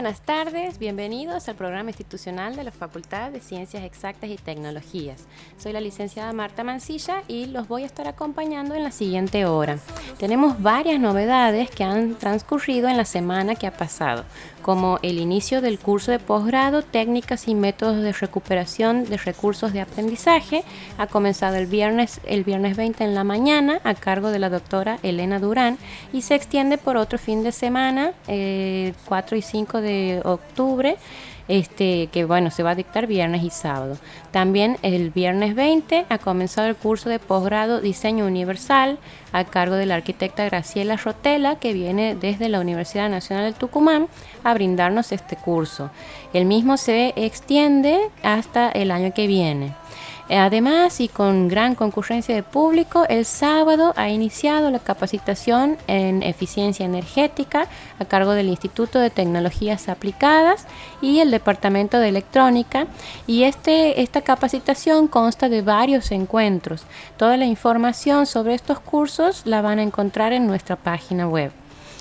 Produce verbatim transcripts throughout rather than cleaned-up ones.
buenas tardes, bienvenidos al programa institucional de la Facultad de Ciencias Exactas y Tecnologías. Soy la licenciada Marta Mancilla y los voy a estar acompañando en la siguiente hora. Tenemos varias novedades que han transcurrido en la semana que ha pasado, como el inicio del curso de posgrado Técnicas y Métodos de Recuperación de Recursos de Aprendizaje. Ha comenzado el viernes, el viernes veinte en la mañana a cargo de la doctora Elena Durán y se extiende por otro fin de semana, eh, cuatro y cinco de octubre, este, que bueno, se va a dictar viernes y sábado. También el viernes veinte ha comenzado el curso de posgrado Diseño Universal a cargo de la arquitecta Graciela Rotela, que viene desde la Universidad Nacional del Tucumán a brindarnos este curso. El mismo se extiende hasta el año que viene. Además, y con gran concurrencia de público, el sábado ha iniciado la capacitación en eficiencia energética a cargo del Instituto de Tecnologías Aplicadas y el Departamento de Electrónica, y este, esta capacitación consta de varios encuentros. Toda la información sobre estos cursos la van a encontrar en nuestra página web.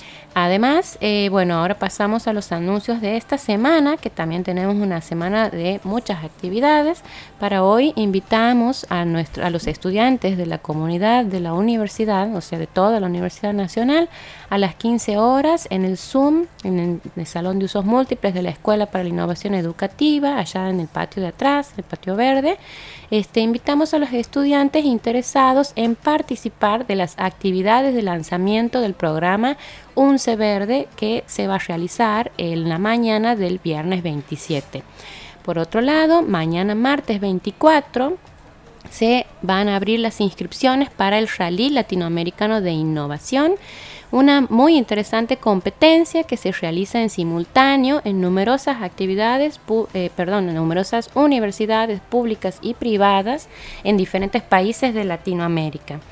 Además, eh, bueno, ahora pasamos a los anuncios de esta semana, que también tenemos una semana de muchas actividades. Para hoy invitamos a, nuestro, a los estudiantes de la comunidad de la universidad, o sea, de toda la Universidad Nacional, a las quince horas en el Zoom, en el, en el Salón de Usos Múltiples de la Escuela para la Innovación Educativa, allá en el patio de atrás, el patio verde. Este, invitamos a los estudiantes interesados en participar de las actividades de lanzamiento del programa UNCE Verde, que se va a realizar en la mañana del viernes veintisiete. Por otro lado, mañana martes veinticuatro se van a abrir las inscripciones para el Rally Latinoamericano de Innovación, una muy interesante competencia que se realiza en simultáneo en numerosas actividades, pu- eh, perdón, en numerosas universidades públicas y privadas en diferentes países de Latinoamérica.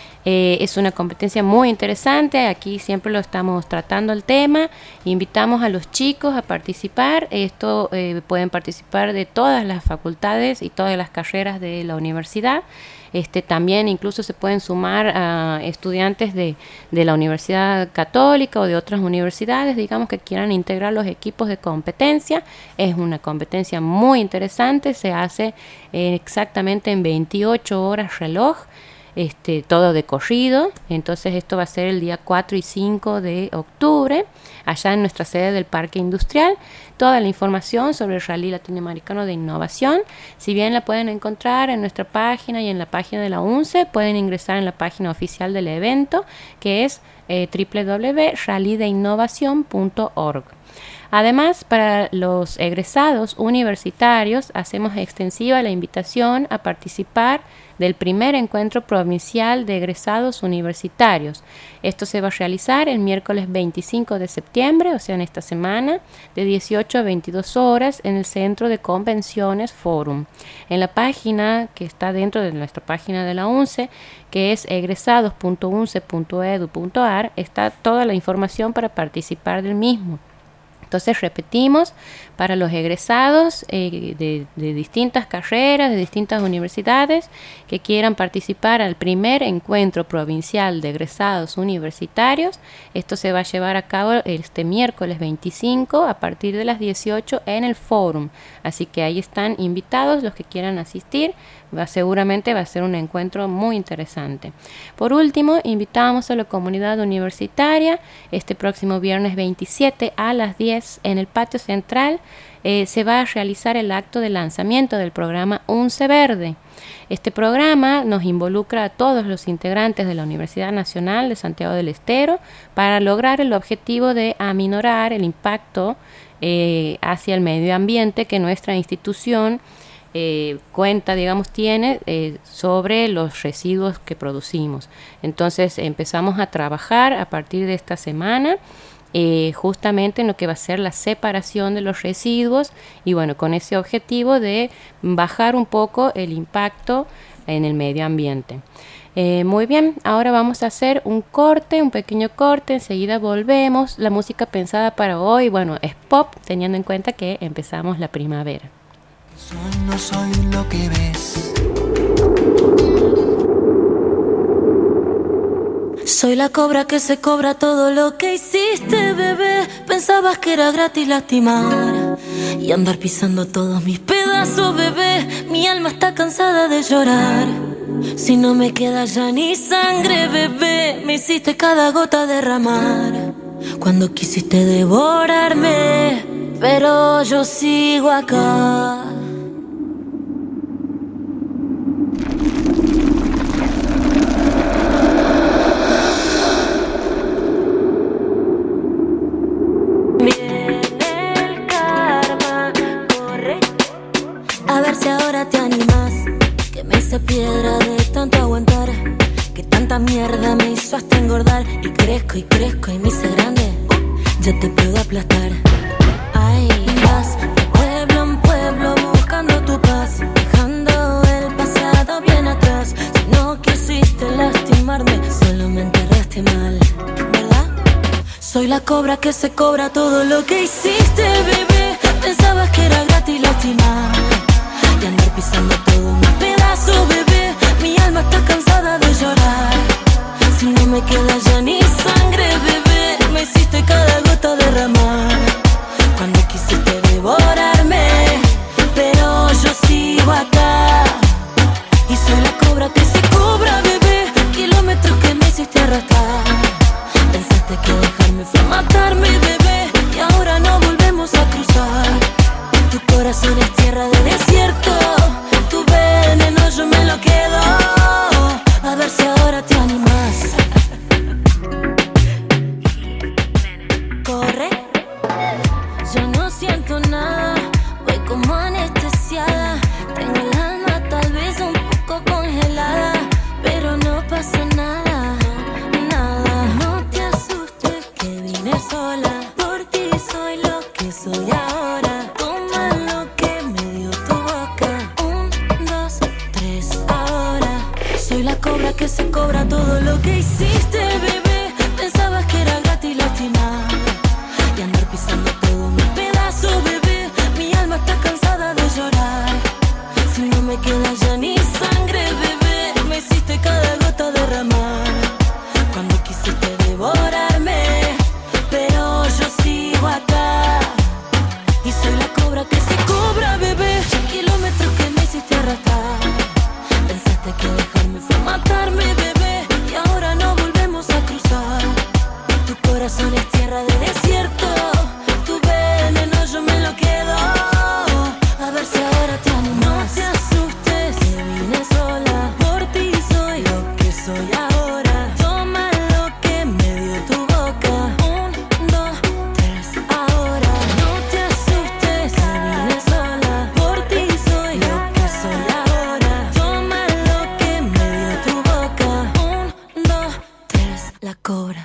Eh, es una competencia muy interesante, aquí siempre lo estamos tratando el tema, invitamos a los chicos a participar. Esto eh, pueden participar de todas las facultades y todas las carreras de la universidad. Este, también incluso se pueden sumar a estudiantes de, de la Universidad Católica o de otras universidades, digamos, que quieran integrar los equipos de competencia. Es una competencia muy interesante, se hace eh, exactamente en veintiocho horas reloj. Este, todo de corrido. Entonces esto va a ser el día cuatro y cinco de octubre, allá en nuestra sede del Parque Industrial. Toda la información sobre el Rally Latinoamericano de Innovación, si bien la pueden encontrar en nuestra página y en la página de la UNCE, pueden ingresar en la página oficial del evento, que es eh, doble u doble u doble u punto rally de innovación punto org. Además, para los egresados universitarios, hacemos extensiva la invitación a participar del primer encuentro provincial de egresados universitarios. Esto se va a realizar el miércoles veinticinco de septiembre, o sea, en esta semana, de dieciocho a veintidós horas, en el Centro de Convenciones Forum. En la página que está dentro de nuestra página de la UNCE, que es egresados punto unce punto edu punto ar, está toda la información para participar del mismo. Entonces, repetimos, para los egresados eh, de, de distintas carreras, de distintas universidades, que quieran participar al primer encuentro provincial de egresados universitarios, esto se va a llevar a cabo este miércoles veinticinco a partir de las dieciocho en el Fórum. Así que ahí están invitados los que quieran asistir. Va, seguramente va a ser un encuentro muy interesante. Por último, invitamos a la comunidad universitaria este próximo viernes veintisiete a las diez en el patio central. Eh, se va a realizar el acto de lanzamiento del programa UNCE Verde. Este programa nos involucra a todos los integrantes de la Universidad Nacional de Santiago del Estero para lograr el objetivo de aminorar el impacto eh, hacia el medio ambiente que nuestra institución Eh, cuenta, digamos, tiene eh, sobre los residuos que producimos. Entonces empezamos a trabajar a partir de esta semana eh, justamente en lo que va a ser la separación de los residuos y bueno, con ese objetivo de bajar un poco el impacto en el medio ambiente. Eh, muy bien, ahora vamos a hacer un corte, un pequeño corte, enseguida volvemos. La música pensada para hoy, bueno, es pop, teniendo en cuenta que empezamos la primavera. Soy, no soy lo que ves. Soy la cobra que se cobra todo lo que hiciste, bebé. Pensabas que era gratis lastimar y andar pisando todos mis pedazos, bebé. Mi alma está cansada de llorar. Si no me queda ya ni sangre, bebé, me hiciste cada gota derramar cuando quisiste devorarme, pero yo sigo acá. Viene el karma, corre. A ver si ahora te animas, que me hice piedra de tanto aguantar, que tanta mierda me hizo hasta engordar. Y crezco y crezco y me hice grande, ya te puedo aplastar. Ay, vas de pueblo en pueblo buscando tu paz, dejando el pasado bien atrás. Si no quisiste lastimarme, solo me enterraste mal, ¿verdad? Soy la cobra que se cobra todo lo que hiciste, bebé. Pensabas que era gratis lastimar y andar pisando todo mis pedazos, bebé. Mi alma está cansada de llorar. Si no me queda ya ni sangre, bebé, me hiciste cada gota derramar cuando quisiste devorarme, pero yo sigo acá. Y soy la cobra que se cobra, bebé. Kilómetros que me hiciste arrastrar. Pensaste que dejarme fue matarme, bebé, y ahora no volvemos a cruzar. Tu corazón es tierra de desierto, tu veneno yo me lo quedo. A ver si ahora te animas. Corre. Yo no siento nada, voy como anestesiada. Tengo el alma tal vez un poco congelada, pero no pasa nada, nada. No te asustes que vine sola, por ti soy lo que soy ahora. Toma lo que me dio tu boca, un, dos, tres, ahora. Soy la cobra que se cobra todo lo que hiciste, bebé. Pensabas que era gratis lastimar y andar pisando todo mis pedazos, bebé. Mi alma está cansada de llorar. Si no me queda ya ni sangre, bebé, me hiciste cada gota derramar cuando quisiste devorarme, pero yo sigo acá. Y soy la cobra que se cobra, bebé. Kilómetros que me hiciste arrastrar. Pensaste que dejarme fue matarme, bebé, y ahora no volvemos a cruzar. Tu corazón es tierra de desierto, tu veneno yo me lo quedo. A ver si ahora te animas. No te asustes que vine sola, por ti soy lo que soy ahora. Toma lo que me dio tu boca, un, dos, tres, ahora. No te asustes que vine sola, por ti soy lo que soy ahora. Toma lo que me dio tu boca, un, dos, tres, la cobra.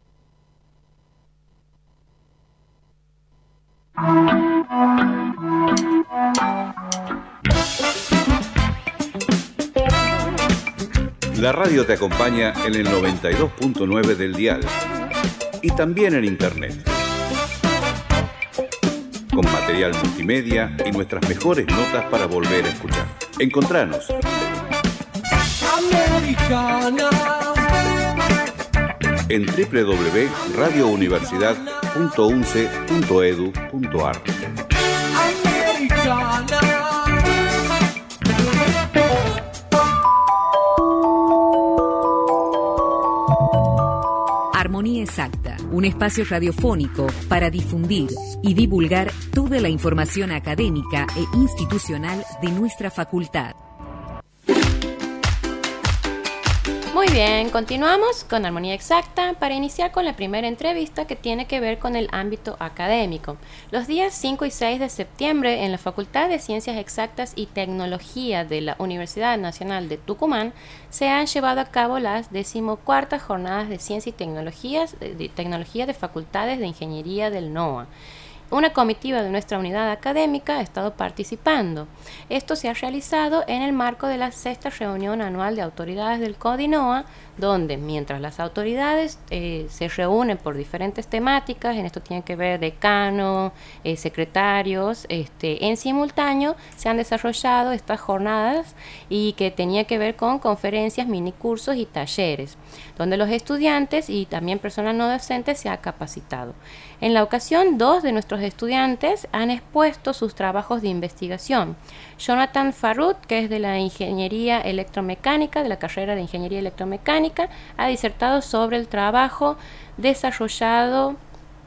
La radio te acompaña en el noventa y dos punto nueve del dial y también en internet, con material multimedia y nuestras mejores notas para volver a escuchar. Encontranos Americana. en doble u doble u doble u punto radio universidad punto u n c e punto e d u punto a r. Americana. Armonía Exacta, un espacio radiofónico para difundir y divulgar toda la información académica e institucional de nuestra facultad. Muy bien, continuamos con Armonía Exacta para iniciar con la primera entrevista que tiene que ver con el ámbito académico. Los días cinco y seis de septiembre en la Facultad de Ciencias Exactas y Tecnología de la Universidad Nacional de Tucumán se han llevado a cabo las decimocuartas jornadas de Ciencia y Tecnologías, de Tecnología de Facultades de Ingeniería del NOA. Una comitiva de nuestra unidad académica ha estado participando. Esto se ha realizado en el marco de la sexta reunión anual de autoridades del CODINOA, donde mientras las autoridades eh, se reúnen por diferentes temáticas, en esto tiene que ver decano, eh, secretarios, este, en simultáneo se han desarrollado estas jornadas y que tenía que ver con conferencias, minicursos y talleres, donde los estudiantes y también personal no docente se ha capacitado. En la ocasión, dos de nuestros estudiantes han expuesto sus trabajos de investigación. Jonathan Farrut, que es de la Ingeniería Electromecánica, de la carrera de Ingeniería Electromecánica, ha disertado sobre el trabajo desarrollado,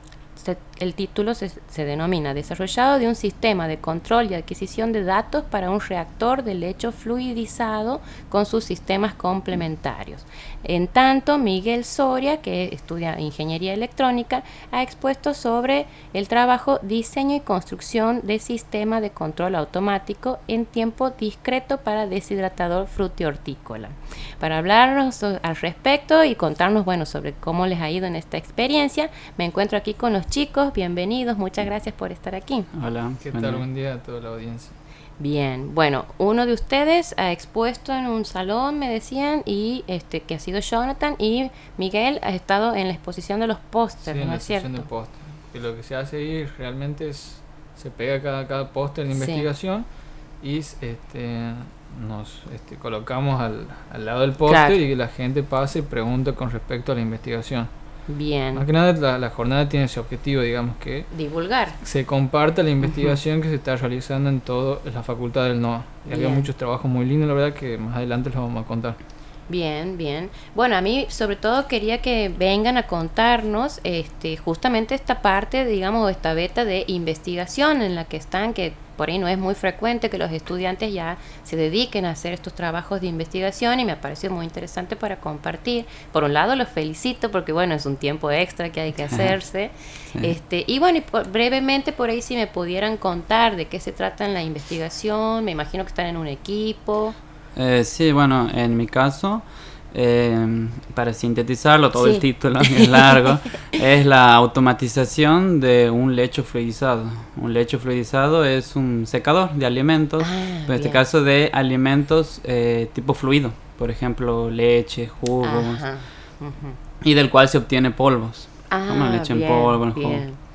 se, el título se, se denomina Desarrollado de un sistema de control y adquisición de datos para un reactor de lecho fluidizado con sus sistemas complementarios. En tanto, Miguel Soria, que estudia Ingeniería Electrónica, ha expuesto sobre el trabajo Diseño y construcción de sistema de control automático en tiempo discreto para deshidratador frutihortícola. Para hablarnos al respecto y contarnos, bueno, sobre cómo les ha ido en esta experiencia, me encuentro aquí con los chicos. Bienvenidos, muchas gracias por estar aquí. Hola. ¿Qué tal? Buen día a toda la audiencia. Bien, bueno, uno de ustedes ha expuesto en un salón, me decían, y este que ha sido Jonathan, y Miguel ha estado en la exposición de los pósteres, sí, ¿no es cierto? Sí, en la exposición de póster. Y lo que se hace ahí realmente es, se pega cada, cada póster de Sí. investigación y este, nos este, colocamos al, al lado del póster, Claro. y que la gente pase y pregunte con respecto a la investigación. Bien, Más que nada la, la jornada tiene ese objetivo, digamos, que divulgar. se comparta la investigación que se está realizando en toda la facultad del N O A. Y había Bien. muchos trabajos muy lindos, la verdad, que más adelante los vamos a contar. Bien, bien. Bueno, a mí sobre todo quería que vengan a contarnos este, justamente esta parte, digamos, esta beta de investigación en la que están, que por ahí no es muy frecuente que los estudiantes ya se dediquen a hacer estos trabajos de investigación, y me ha parecido muy interesante para compartir. Por un lado los felicito porque bueno, es un tiempo extra que hay que hacerse. Sí. este y bueno, y por- brevemente por ahí si me pudieran contar de qué se trata en la investigación. Me imagino que están en un equipo. Eh, sí, bueno, en mi caso, eh, para sintetizarlo, todo Sí. el título es largo, es la automatización de un lecho fluidizado. Un lecho fluidizado es un secador de alimentos, Ah, en este bien. caso de alimentos eh, tipo fluido, por ejemplo, leche, jugos, Ajá. Ujú. y del cual se obtiene polvos. Ah, como leche en bien, polvo, en jugo. bien.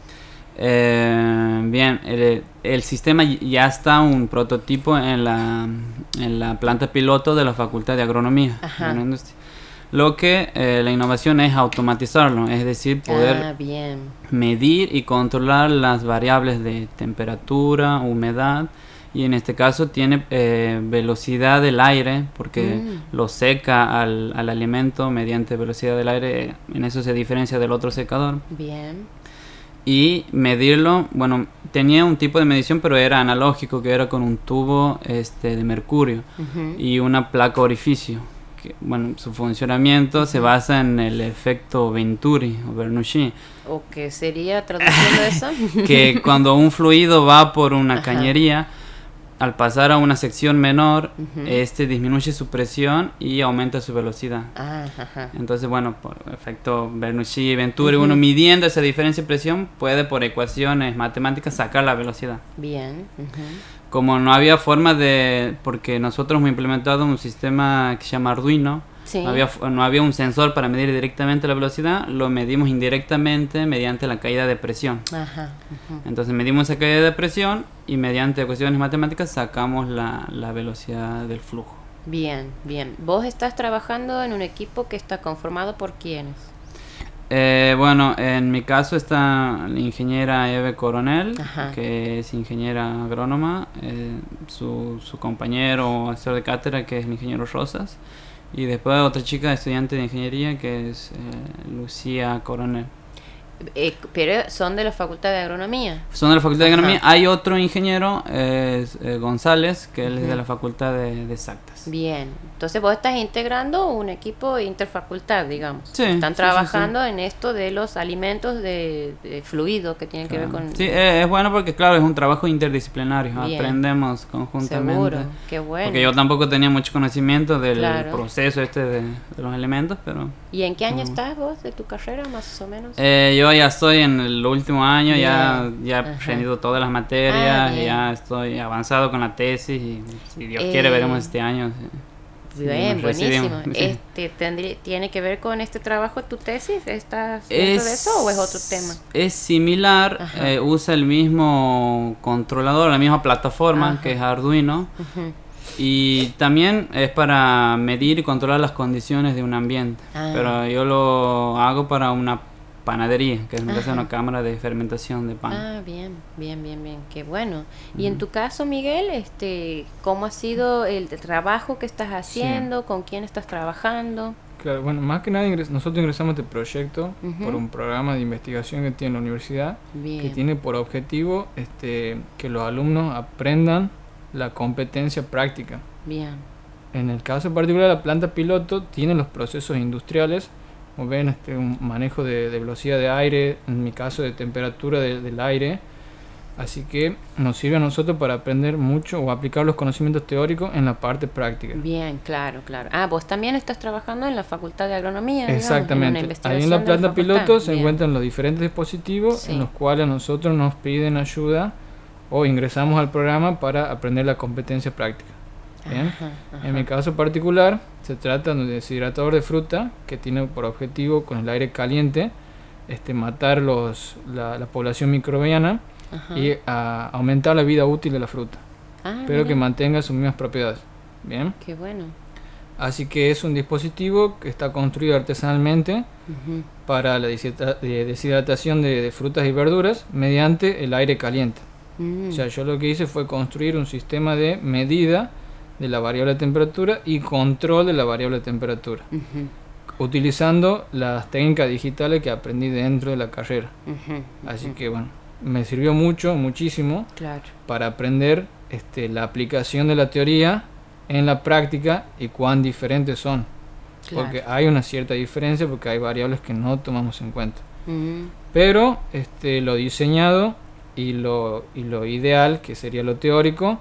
Eh, bien, el, el sistema ya está un prototipo en la, en la planta piloto de la Facultad de Agronomía. Ajá. de la industria. Lo que eh, la innovación es automatizarlo, es decir, poder Ah, bien. medir y controlar las variables de temperatura, humedad, y en este caso tiene eh, velocidad del aire, porque Mm. lo seca al, al alimento mediante velocidad del aire. En eso se diferencia del otro secador. Bien. Y medirlo, bueno, tenía un tipo de medición, pero era analógico, que era con un tubo este, de mercurio Ujú. y una placa orificio. Que, bueno, su funcionamiento se basa en el efecto Venturi o Bernoulli, ¿O qué sería traduciendo eso? que cuando un fluido va por una Ajá. cañería, al pasar a una sección menor, Ujú. este disminuye su presión y aumenta su velocidad. Ah, ajá. Entonces, bueno, por efecto Bernoulli y Venturi, Ujú. uno midiendo esa diferencia de presión puede por ecuaciones matemáticas sacar la velocidad. Bien. Ujú. Como no había forma de, porque nosotros hemos implementado un sistema que se llama Arduino, Sí. no había, f- no había un sensor para medir directamente la velocidad, lo medimos indirectamente mediante la caída de presión. Ajá. Ujú. Entonces medimos esa caída de presión y mediante ecuaciones matemáticas sacamos la, la velocidad del flujo. Bien, bien. ¿Vos estás trabajando en un equipo que está conformado por quiénes? Eh, bueno, en mi caso está la ingeniera Eve Coronel, Ajá. que es ingeniera agrónoma, eh, su, su compañero asesor de cátedra, que es el ingeniero Rosas, y después otra chica estudiante de ingeniería, que es eh, Lucía Coronel. Eh, pero son de la Facultad de Agronomía. Son de la Facultad de Ajá. Agronomía. Hay otro ingeniero, eh, es, eh, González, que él es Ujú. de la Facultad de, de Exactas. Bien. Entonces vos estás integrando un equipo interfacultad, digamos. Sí, Están sí, trabajando en esto de los alimentos de, de fluido que tienen que ver Claro. con... Sí, eh, es bueno porque, claro, es un trabajo interdisciplinario. Bien. Aprendemos conjuntamente. Seguro. Qué bueno. Porque yo tampoco tenía mucho conocimiento del Claro. proceso este de, de los elementos, pero... ¿Y en qué año Mm. estás vos de tu carrera, más o menos? Eh, yo ya estoy en el último año, ya, Bien. ya he Ajá. aprendido todas las materias, Ah, bien. ya estoy avanzado con la tesis y si Dios Eh, quiere veremos este año. Sí. Bien, nos buenísimo. recibimos, sí. Este, tendría, ¿Tiene que ver con este trabajo tu tesis? ¿Estás dentro de eso o es otro tema? Es similar, eh, usa el mismo controlador, la misma plataforma, Ajá. que es Arduino. Ujú. Y también es para medir y controlar las condiciones de un ambiente. Ah. Pero yo lo hago para una panadería, que es Ajá. una cámara de fermentación de pan. Ah, bien, bien, bien, bien, qué bueno. Y en tu caso, Miguel, este, ¿cómo ha sido el trabajo que estás haciendo? ¿Con quién estás trabajando? Claro, bueno, más que nada ingres- nosotros ingresamos a este proyecto Ujú. por un programa de investigación que tiene la universidad, Bien. que tiene por objetivo este, que los alumnos aprendan la competencia práctica. Bien. En el caso particular, la planta piloto tiene los procesos industriales, como ven, este, un manejo de, de velocidad de aire, en mi caso de temperatura de- del aire, así que nos sirve a nosotros para aprender mucho o aplicar los conocimientos teóricos en la parte práctica. Bien, claro, claro. Ah, vos también estás trabajando en la Facultad de Agronomía. digamos, Exactamente. en una Ahí investigación en la de planta facultad. piloto se Bien. encuentran los diferentes dispositivos Sí. en los cuales a nosotros nos piden ayuda o ingresamos al programa para aprender la competencia práctica. Bien. Ajá, ajá. En mi caso particular se trata de un deshidratador de fruta que tiene por objetivo con el aire caliente este, matar los, la, la población microbiana Ajá. y a, aumentar la vida útil de la fruta, Ah, pero mira, que mantenga sus mismas propiedades. Bien. qué bueno. Así que es un dispositivo que está construido artesanalmente Ujú. para la deshidra- de- deshidratación de, de frutas y verduras mediante el aire caliente. Mm. O sea, yo lo que hice fue construir un sistema de medida de la variable de temperatura y control de la variable de temperatura, Ujú, utilizando las técnicas digitales que aprendí dentro de la carrera. ujú, Así ujú. que bueno, me sirvió mucho, muchísimo Claro. para aprender este, la aplicación de la teoría en la práctica y cuán diferentes son. Claro. Porque hay una cierta diferencia porque hay variables que no tomamos en cuenta. Mm, Pero este, lo diseñado y lo, y lo ideal, que sería lo teórico,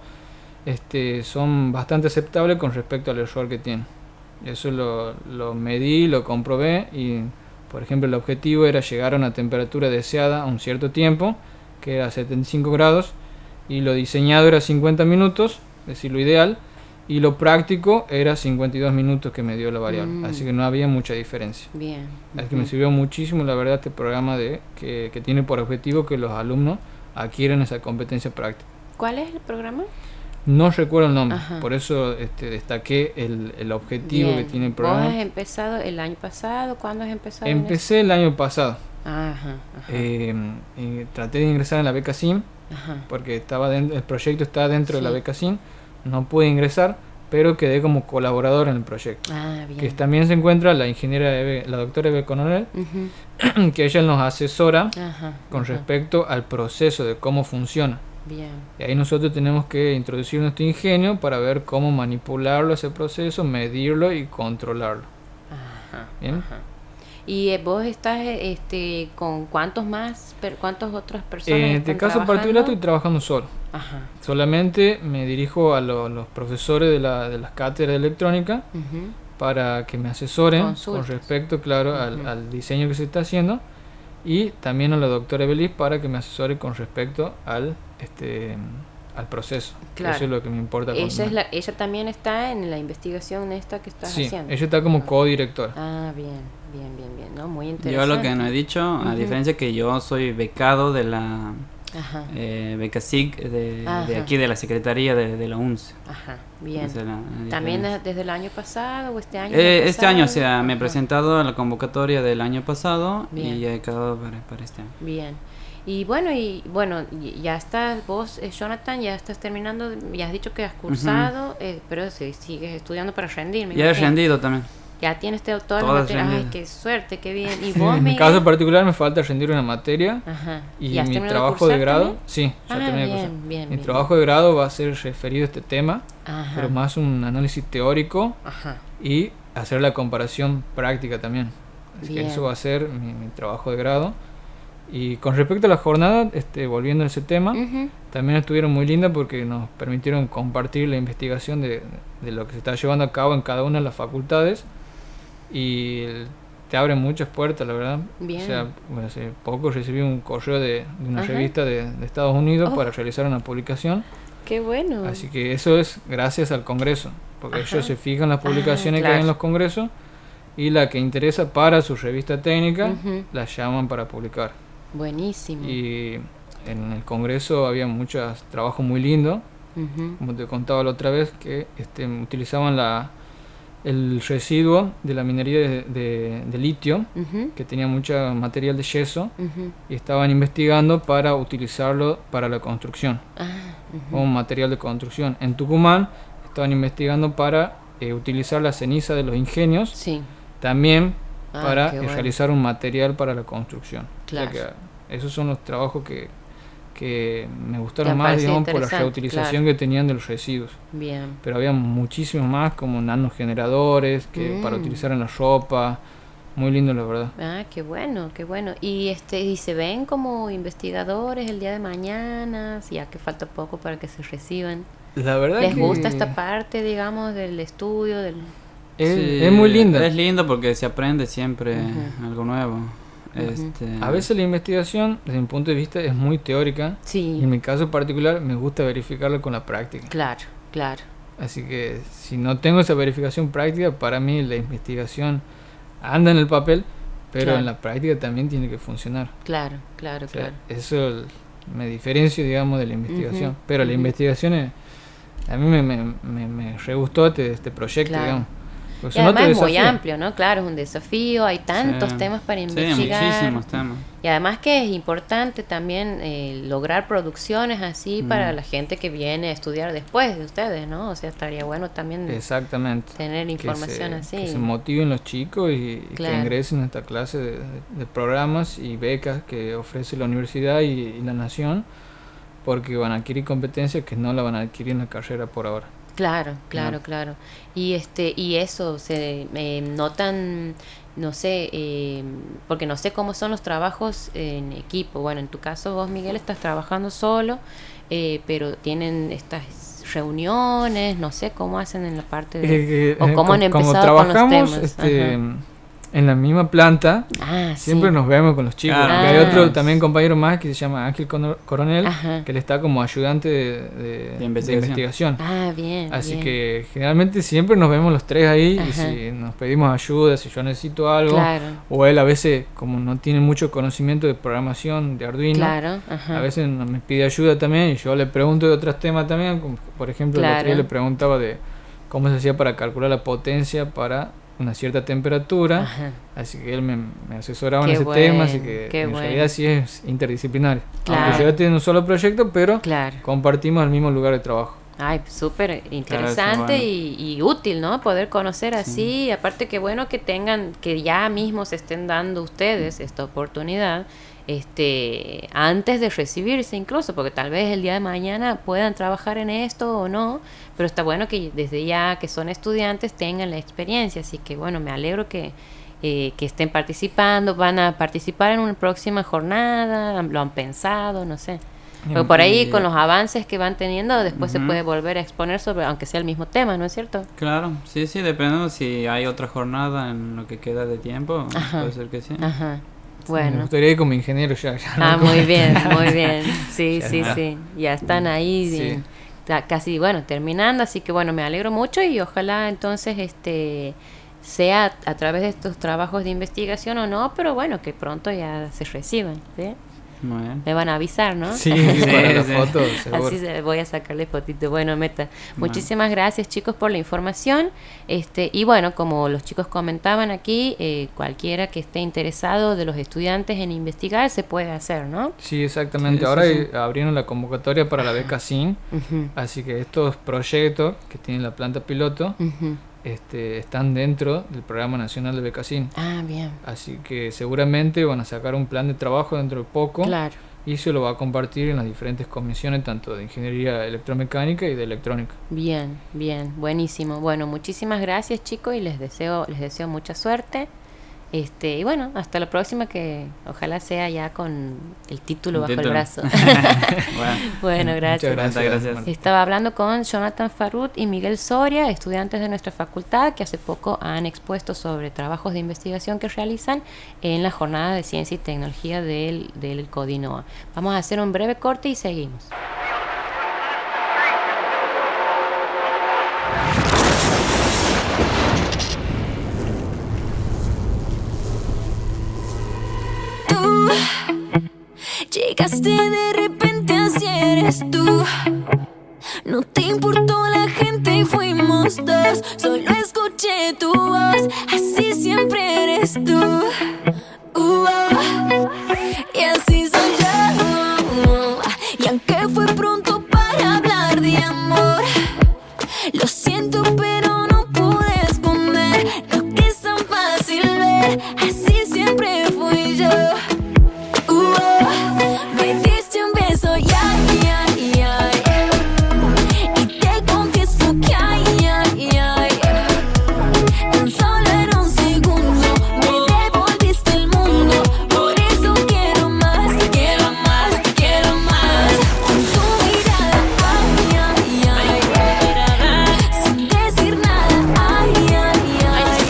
este, son bastante aceptables con respecto al error que tienen. Eso lo, lo medí, lo comprobé y, por ejemplo, el objetivo era llegar a una temperatura deseada a un cierto tiempo, que era setenta y cinco grados, y lo diseñado era cincuenta minutos, es decir, lo ideal, y lo práctico era cincuenta y dos minutos que me dio la variable. Mm. Así que no había mucha diferencia. bien. Así que me Ujú. sirvió muchísimo, la verdad, este programa de que, que tiene por objetivo que los alumnos adquieran esa competencia práctica. ¿Cuál es el programa? No recuerdo el nombre, Ajá. por eso este, destaqué el, el objetivo Bien. que tiene el ¿Vos has programa. empezado el año pasado? ¿Cuándo has empezado? en Empecé el año pasado. eso? Ajá, ajá, Eh, eh, traté de ingresar en la beca S I M ajá. porque estaba dentro, el proyecto está dentro de la Sí. beca S I M. No pude ingresar, pero quedé como colaborador en el proyecto. Ah, bien. Que también se encuentra la ingeniera, Eve- la doctora Eve Coronel, Ujú, que ella nos asesora ajá, con ajá. respecto al proceso de cómo funciona. Bien. Y ahí nosotros tenemos que introducir nuestro ingenio para ver cómo manipularlo ese proceso, medirlo y controlarlo. Ajá, Bien. ajá. ¿Y eh, vos estás eh, este, con cuántos más, per- cuántas otras personas En este están caso trabajando? particular estoy trabajando solo. Ajá. Solamente me dirijo a lo- los profesores de, la, de las cátedras de electrónica Ujú, para que me asesoren Consultas. con respecto, claro, al, Ujú. al diseño que se está haciendo, y también a la doctora Belis para que me asesore con respecto al este al proceso. Claro. Eso es lo que me importa. Ella, con- es la, ella también está en la investigación esta que estás Sí, haciendo. ella está como Ajá. codirectora. Ah, bien, bien, bien, bien, ¿no? Muy Yo interesante. lo que no he dicho, a Ujú. diferencia que yo soy becado de la Ajá, eh, beca S I C de, de Ajá. aquí de la Secretaría de, de la U N C. ajá, bien. Esa es la- la ¿También diferencia. de- desde el año pasado o este año? Eh, el este año, o pasado? sea, me he Ajá, presentado a la convocatoria del año pasado Bien. y he quedado para, para este año. Bien. Y bueno, y bueno, y- ya estás, vos, eh, Jonathan, ya estás terminando, ya has dicho que has cursado, eh, pero si sigues estudiando para rendir, me Ya he imagino. rendido también. Ya tienes te- todas las Todas materias. Ay, rendidas. qué suerte, qué bien. Y Sí, vos, en mi Miguel? caso particular me falta rendir una materia Ajá. y has mi terminado trabajo de cursar grado, también? sí, ya Ah, terminé de bien, cursar. bien, Mi bien. trabajo de grado va a ser referido a este tema, Ajá. pero más un análisis teórico Ajá. y hacer la comparación práctica también. Así Bien. que eso va a ser mi, mi trabajo de grado. Y con respecto a la jornada, este, volviendo a ese tema, Ujú. también estuvieron muy lindas porque nos permitieron compartir la investigación de, de lo que se está llevando a cabo en cada una de las facultades y el- te abren muchas puertas, la verdad. Bien. O sea, bueno, hace poco recibí un correo de, de una Ajá. revista de, de Estados Unidos Oh. para realizar una publicación Qué bueno. Así que eso es gracias al Congreso, porque Ajá. ellos se fijan las publicaciones Ah, que hay en claro. los congresos y la que interesa para su revista técnica Ujú. la llaman para publicar. Buenísimo. Y en el Congreso había muchos trabajos muy lindos, Ujú. como te contaba la otra vez, que este, utilizaban la, el residuo de la minería de, de- de litio, Ujú. que tenía mucho material de yeso, Ujú. y estaban investigando para utilizarlo para la construcción, Ah, ujú. como material de construcción. En Tucumán estaban investigando para eh, utilizar la ceniza de los ingenios, Sí. también Ah, para qué eh, bueno. realizar un material para la construcción. Claro. O sea que esos son los trabajos que, que me Te gustaron han más, parecido digamos, por la interesante, reutilización claro. que tenían de los residuos. Bien. Pero había muchísimos más, como nanogeneradores, que Mm. para utilizar en la ropa. Muy lindo, la verdad. Ah, qué bueno, qué bueno. Y este, y se ven como investigadores el día de mañana, si ya que falta poco para que se reciban. La verdad ¿Les que gusta esta parte, digamos, del estudio, del es, Sí, es muy linda. Es lindo porque se aprende siempre Ujú. algo nuevo. Este, A veces la investigación, desde mi punto de vista, es muy teórica. Y Sí, en mi caso particular, me gusta verificarla con la práctica. claro, claro. Así que si no tengo esa verificación práctica, para mí la investigación anda en el papel, pero Claro. en la práctica también tiene que funcionar. Claro, claro, O sea, claro. eso el- me diferencio, digamos, de la investigación. Ujú, Pero la ujú. investigación es- a mí me, me, me, me re gustó este, este proyecto, Claro. digamos. Pues Y son además otro es muy desafío. amplio, ¿no? Claro, es un desafío, hay tantos Sí. temas para Sí, investigar. muchísimos temas. Y además que es importante también eh, lograr producciones así para Mm. la gente que viene a estudiar después de ustedes, ¿no? O sea, estaría bueno también Exactamente. tener Que información se, así. que se motiven los chicos y, y Claro. que ingresen a esta clase de, de- de programas y becas que ofrece la universidad y, y la nación, porque van a adquirir competencias que no la van a adquirir en la carrera por ahora. Claro, claro, Claro. claro. Y este y eso se eh, notan, no sé, eh, porque no sé cómo son los trabajos en equipo. Bueno, en tu caso vos, Miguel, estás trabajando solo, eh, pero tienen estas reuniones, no sé cómo hacen en la parte de Eh, eh, o cómo han co- como empezado con los trabajamos temas. este, Ajá. en la misma planta, Ah, siempre sí. nos vemos con los chicos. Claro. porque hay Ah. otro también compañero más que se llama Ángel Cono- Coronel, Ajá. que él está como ayudante de, de- de investigación. investigación. Ah, bien. Así bien. que generalmente siempre nos vemos los tres ahí Ajá. y si nos pedimos ayuda, si yo necesito algo, Claro, o él a veces como no tiene mucho conocimiento de programación de Arduino, claro, ajá. a veces no- me pide ayuda también y yo le pregunto de otros temas también, como por ejemplo el Claro. otro día le preguntaba de cómo se hacía para calcular la potencia para una cierta temperatura, Ajá. así que él me, me asesoraba Qué en ese bueno, tema, así que qué en bueno. realidad sí es interdisciplinario. Claro. Aunque yo esté en un solo proyecto, pero Claro. compartimos el mismo lugar de trabajo. Ay, súper interesante bueno. y, y útil, ¿no? Poder conocer así, aparte que bueno que tengan, que ya mismo se estén dando ustedes esta oportunidad, este, antes de recibirse incluso, porque tal vez el día de mañana puedan trabajar en esto o no, pero está bueno que desde ya que son estudiantes tengan la experiencia, así que bueno, me alegro que, eh, que estén participando, van a participar en una próxima jornada, lo han pensado, no sé. Pero por ahí, Y- con los avances que van teniendo, después se Ujú. puede volver a exponer sobre, aunque sea el mismo tema, ¿no es cierto? Claro, sí, sí, dependiendo si hay otra jornada en lo que queda de tiempo, Ajá. puede ser que sí. Ajá. Me Bueno. gustaría ir como ingeniero ya. ya no Ah, como- muy bien, muy bien. Sí, Ya sí, está. sí. Ya están ahí, Sí. de- ta- casi, bueno, terminando. Así que, bueno, me alegro mucho y ojalá entonces este sea a través de estos trabajos de investigación o no, pero bueno, que pronto ya se reciban, ¿sí? Muy bien. Me van a avisar, ¿no? Sí, para la sí. foto, seguro. Así se, voy a sacarle fotito. Bueno, Meta, muchísimas gracias, chicos, por la información. Este y bueno, como los chicos comentaban aquí, eh, cualquiera que esté interesado de los estudiantes en investigar se puede hacer, ¿no? Sí, exactamente. Sí, Ahora sí, hay- abrieron la convocatoria para la beca S I N, Ujú, así que estos proyectos que tiene la planta piloto ujú. este, están dentro del Programa Nacional de Beca S I N. Ah, bien. Así que seguramente van a sacar un plan de trabajo dentro de poco Claro. y se lo va a compartir en las diferentes comisiones, tanto de ingeniería electromecánica y de electrónica. Bien, bien, buenísimo. Bueno, muchísimas gracias, chicos, y les deseo les deseo mucha suerte. Este, y bueno, hasta la próxima, que ojalá sea ya con el título El bajo título. el brazo. Bueno, Bueno, gracias. Muchas gracias. Gracias. Marta. Estaba hablando con Jonathan Farut y Miguel Soria, estudiantes de nuestra facultad, que hace poco han expuesto sobre trabajos de investigación que realizan en la jornada de ciencia y tecnología del, del Codinoa. Vamos a hacer un breve corte y seguimos. Llegaste de repente, así eres tú. No te importó la gente y fuimos dos. Solo escuché tu voz, así siempre eres tú. Uh, oh. Y así soy yo. Y aunque fue pronto para hablar de amor, lo siento pero no pude esconder lo que es tan fácil ver. Así siempre fui yo. Uh, oh. Me diste un beso, ya, ya, ya. Y te confieso que ay, ay, ay. Tan solo era un segundo, me devolviste el mundo. Por eso quiero más, te quiero más, te quiero más. Con tu mirada, ay, ay, ay. Sin decir nada, ay, ay,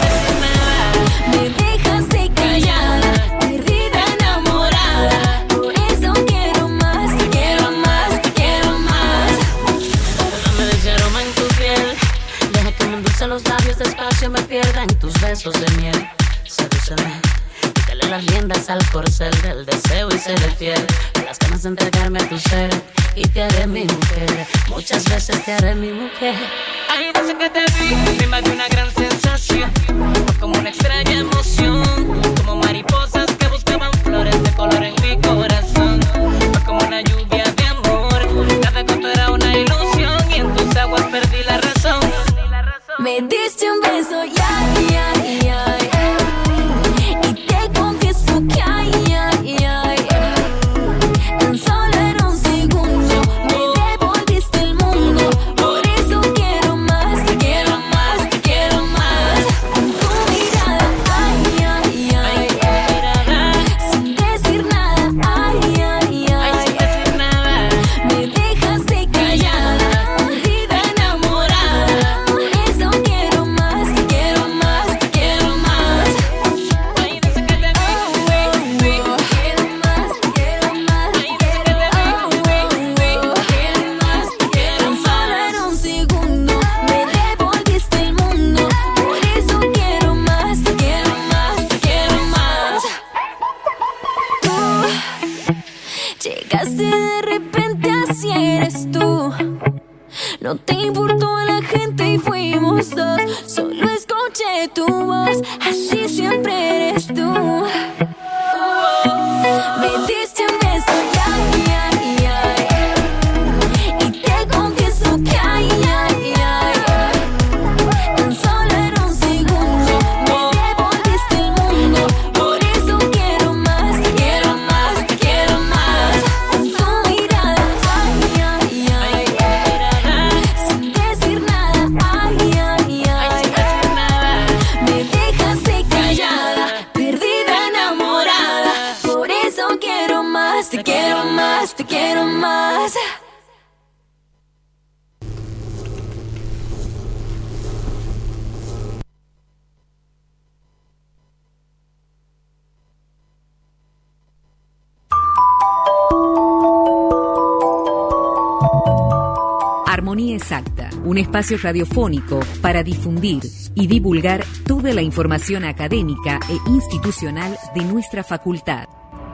ay. Me dejaste callada, perdida, enamorada. Por eso quiero más, te quiero más, te quiero más. Dame de ese aroma en tu piel. Deja que me endulce los labios despacio, me pierda en tus besos de miel. Sedúceme, quítale las riendas al corcel del deseo y seré fiel a las ganas de entregarme a tu ser. Y te haré mi mujer, muchas veces te haré mi mujer. Ay, desde que te vi, encima de una gran sensación. Fue como una extraña emoción, como mariposas que buscaban flores de color en mi corazón. Fue como una lluvia de amor, cada goto era una ilusión. Y en tus aguas perdí la razón. Me diste un beso, ya, ya, ya. Y te confieso que ay, ay, ay. Tan solo era un segundo, me devolviste el mundo. Por eso quiero más, te quiero más, te quiero más. Con tu mirada, ay, ay, ay. Sin decir nada, ay, ay, ay. Me dejaste callada, perdida, enamorada. Por eso quiero más, te quiero más, te quiero más. Ay, desde que te vi, Quiero más, quiero más, quiero más, quiero más. Tan solo era un segundo, me devolviste el mundo. Por eso quiero más, te quiero más, te quiero más. Tú llegaste de repente, así eres tú. No te importó la gente y fuimos dos. Solo escuché tu voz, así siempre eres tú. Me diste un beso, ya, ya, ya. Y te confieso que ay, ay, ay. Tan solo era un segundo, me devolviste el mundo. Por eso quiero más, te quiero más, te quiero más. Con tu mirada, ay, ay, ay. Sin decir nada, ay, ay, ay. Me dejaste callada, perdida, enamorada. Por eso quiero más, te quiero más, te quiero más. Armonía Exacta, un espacio radiofónico para difundir y divulgar toda la información académica e institucional de nuestra facultad.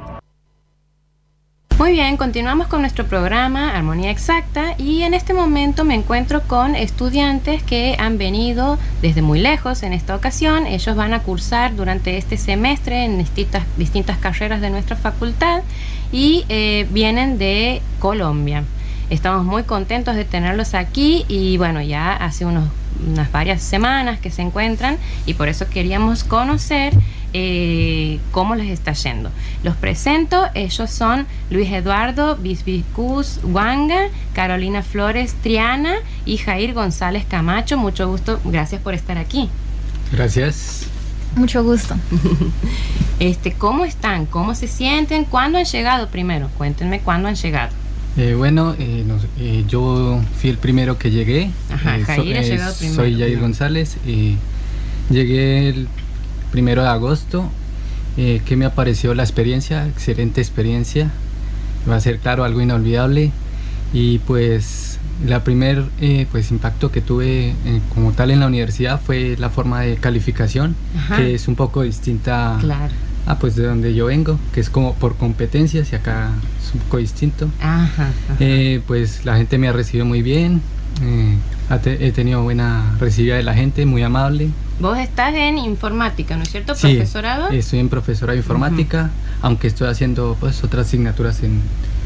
Muy bien, continuamos con nuestro programa Armonía Exacta y en este momento me encuentro con estudiantes que han venido desde muy lejos en esta ocasión. Ellos van a cursar durante este semestre en distintas, distintas carreras de nuestra facultad y eh, vienen de Colombia. Estamos muy contentos de tenerlos aquí y bueno, ya hace unos, unas varias semanas que se encuentran y por eso queríamos conocer eh, cómo les está yendo. Los presento, ellos son Luis Eduardo Bisbicus Wanga, Carolina Flores Triana y Jair González Camacho. Mucho gusto, gracias por estar aquí. Gracias. Mucho gusto. Este, ¿cómo están? ¿Cómo se sienten? ¿Cuándo han llegado primero? Cuéntenme cuándo han llegado. Eh, bueno, eh, nos, eh, yo fui el primero que llegué. Ajá, eh, Jair so, ha eh, llegado primero. Soy Jair González. Eh, llegué el primero de agosto. Eh, ¿Qué me pareció la experiencia? Excelente experiencia. Va a ser, claro, algo inolvidable. Y pues, la primer eh, pues, impacto que tuve eh, como tal en la universidad fue la forma de calificación, Ajá. que es un poco distinta Claro. Ah, pues de donde yo vengo, que es como por competencias y acá es un poco distinto. Ajá, ajá. Eh, pues la gente me ha recibido muy bien, eh, ha te- he tenido buena recibida de la gente, muy amable. Vos estás en informática, ¿no es cierto? Sí, ¿Profesorado? estoy en profesorado de informática, uh-huh. aunque estoy haciendo pues otras asignaturas en,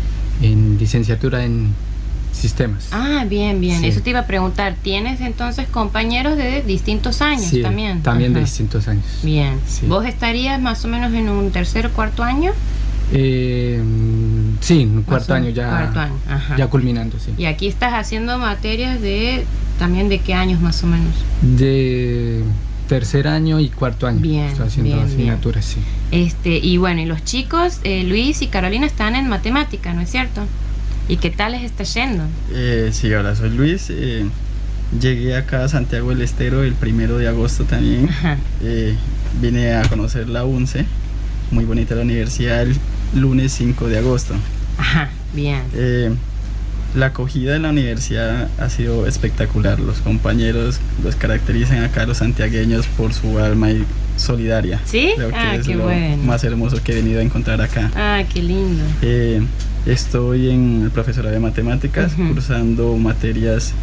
en licenciatura en sistemas. Ah, bien, bien. Sí. Eso te iba a preguntar. ¿Tienes entonces compañeros de distintos años Sí, también? también Ajá. de distintos años. Bien. Sí. ¿Vos estarías más o menos en un tercer o cuarto año? Eh, sí, un cuarto Más o- año ya, cuarto año, ajá. ya culminando, sí. Y aquí estás haciendo materias de, también de qué años más o menos. De tercer año y cuarto año. Bien, Estoy haciendo bien, asignaturas, sí. Este, y bueno, y los chicos, eh, Luis y Carolina, están en matemática, ¿no es cierto? ¿Y qué tal les está yendo? Eh, sí, hola, soy Luis. Eh, llegué acá a Santiago del Estero el primero de agosto también. Ajá. Eh, vine a conocer la UNCE, muy bonita la universidad, el lunes cinco de agosto. Ajá, bien. Eh, la acogida en la universidad ha sido espectacular. Los compañeros los caracterizan acá, los santiagueños, por su alma y solidaria. ¿Sí? Creo que Ah, es qué lo bueno. más hermoso que he venido a encontrar acá. Ah, qué lindo. Eh, estoy en el profesorado de matemáticas, Ujú. cursando materias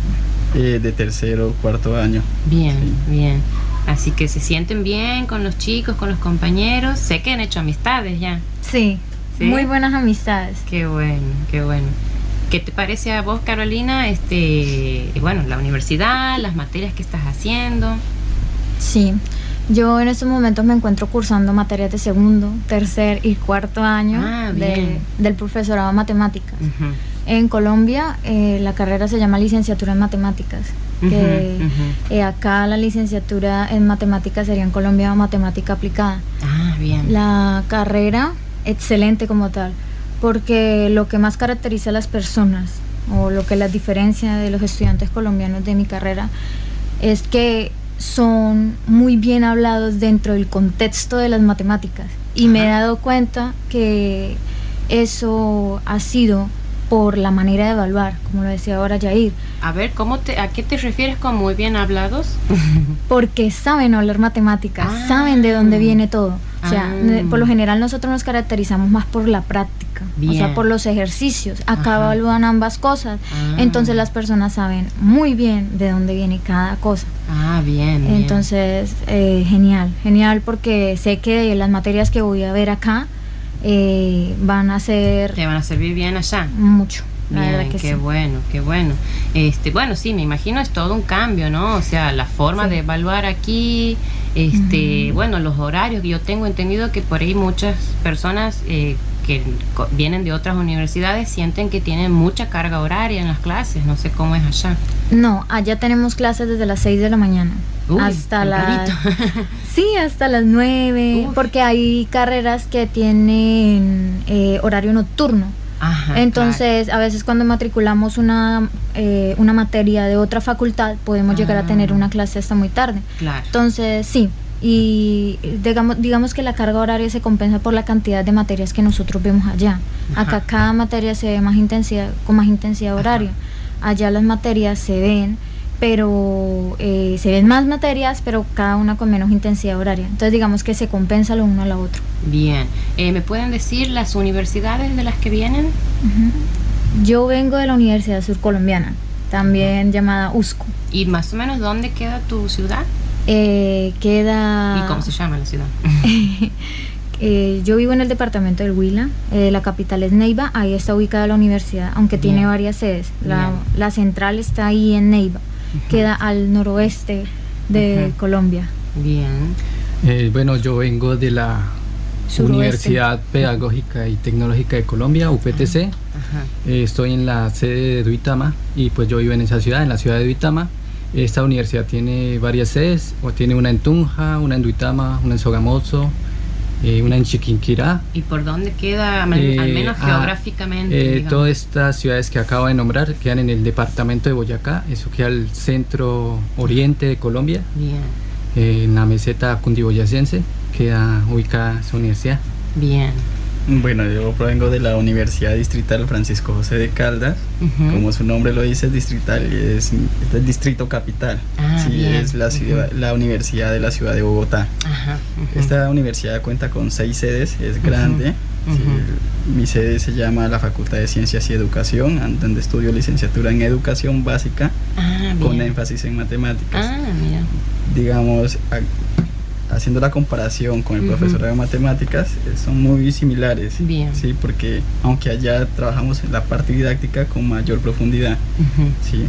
eh, de tercero, cuarto año. Bien, Sí. bien. Así que se sienten bien con los chicos, con los compañeros. Sé que han hecho amistades ya. Sí, ¿Sí? muy buenas amistades. Qué bueno, qué bueno. ¿Qué te parece a vos, Carolina? Este, bueno, la universidad, las materias que estás haciendo. Sí, yo en estos momentos me encuentro cursando materias de segundo, tercer y cuarto año Ah, de- bien. del profesorado de matemáticas. Ujú. En Colombia eh, la carrera se llama licenciatura en matemáticas. Que Ujú, ujú. eh, acá la licenciatura en matemáticas sería en Colombia matemática aplicada. Ah, bien. La carrera, excelente como tal, porque lo que más caracteriza a las personas o lo que las diferencia de los estudiantes colombianos de mi carrera es que son muy bien hablados dentro del contexto de las matemáticas. Y me he Ajá. dado cuenta que eso ha sido por la manera de evaluar, como lo decía ahora Yair, A ver, ¿cómo te, ¿a qué te refieres con muy bien hablados? porque saben hablar matemáticas, Ah. saben de dónde viene todo. O sea, Ah. ne- por lo general nosotros nos caracterizamos más por la práctica, o Bien. sea, por los ejercicios. Acá Ajá. evalúan ambas cosas, Ah. entonces las personas saben muy bien de dónde viene cada cosa. Ah, bien, bien. Entonces, eh, genial, genial porque sé que las materias que voy a ver acá eh, van a ser Te van a servir bien allá. mucho, la Bien, verdad que qué sí. bueno, qué bueno. Este, bueno, sí, me imagino es todo un cambio, ¿no? O sea, la forma Sí. de evaluar aquí, este, Ujú. bueno, los horarios. Yo tengo entendido que por ahí muchas personas eh, que co- vienen de otras universidades sienten que tienen mucha carga horaria en las clases. No sé cómo es allá. No, allá tenemos clases desde las seis de la mañana Uy, hasta las tempranito. sí, hasta las nueve, Uf. porque hay carreras que tienen eh, horario nocturno. Ajá, Entonces, a veces cuando matriculamos una eh, una materia de otra facultad, podemos llegar a tener Ah. una clase hasta muy tarde. claro. Entonces, sí, y digamos, digamos que la carga horaria se compensa por la cantidad de materias que nosotros vemos allá. Ajá. Acá cada materia se ve más intensidad, con más intensidad horaria. Allá las materias se ven, pero eh, se ven más materias, pero cada una con menos intensidad horaria. Entonces, digamos que se compensa lo uno a lo otro. Bien. Eh, ¿Me pueden decir las universidades de las que vienen? Ujú. Yo vengo de la Universidad Surcolombiana, también llamada U S C O. ¿Y más o menos dónde queda tu ciudad? Eh, queda... ¿Y cómo se llama la ciudad? Eh, yo vivo en el departamento del Huila, eh, la capital es Neiva, ahí está ubicada la universidad, aunque Bien. tiene varias sedes. La, Bien. la central está ahí en Neiva, Ujú. queda al noroeste de Ujú. Colombia. Bien. Eh, bueno, yo vengo de la Suroeste. Universidad Pedagógica y Tecnológica de Colombia, U P T C. Ajá. Eh, estoy en la sede de Duitama y pues yo vivo en esa ciudad, en la ciudad de Duitama. Esta universidad tiene varias sedes, o tiene una en Tunja, una en Duitama, una en Sogamoso, eh, una en Chiquinquirá. ¿Y por dónde queda, al Eh, al menos ah, geográficamente? Eh, digamos? todas estas ciudades que acabo de nombrar quedan en el departamento de Boyacá, eso queda al centro oriente de Colombia, Bien, eh, en la meseta cundiboyacense, queda ubicada esa universidad. bien. Bueno, yo provengo de la Universidad Distrital Francisco José de Caldas. Uh-huh. Como su nombre lo dice, distrital, es, es el distrito capital. Ah, sí, bien. Es la, ciudad, uh-huh. la universidad de la ciudad de Bogotá. Uh-huh. Uh-huh. Esta universidad cuenta con seis sedes, es grande. Uh-huh. Sí, mi sede se llama la Facultad de Ciencias y Educación, donde estudio licenciatura en Educación Básica, ah, con énfasis en Matemáticas. Ah, mira. Digamos, a, haciendo la comparación con el uh-huh. profesorado de matemáticas, eh, son muy similares. Bien. Sí, porque aunque allá trabajamos en la parte didáctica con mayor profundidad, uh-huh. sí,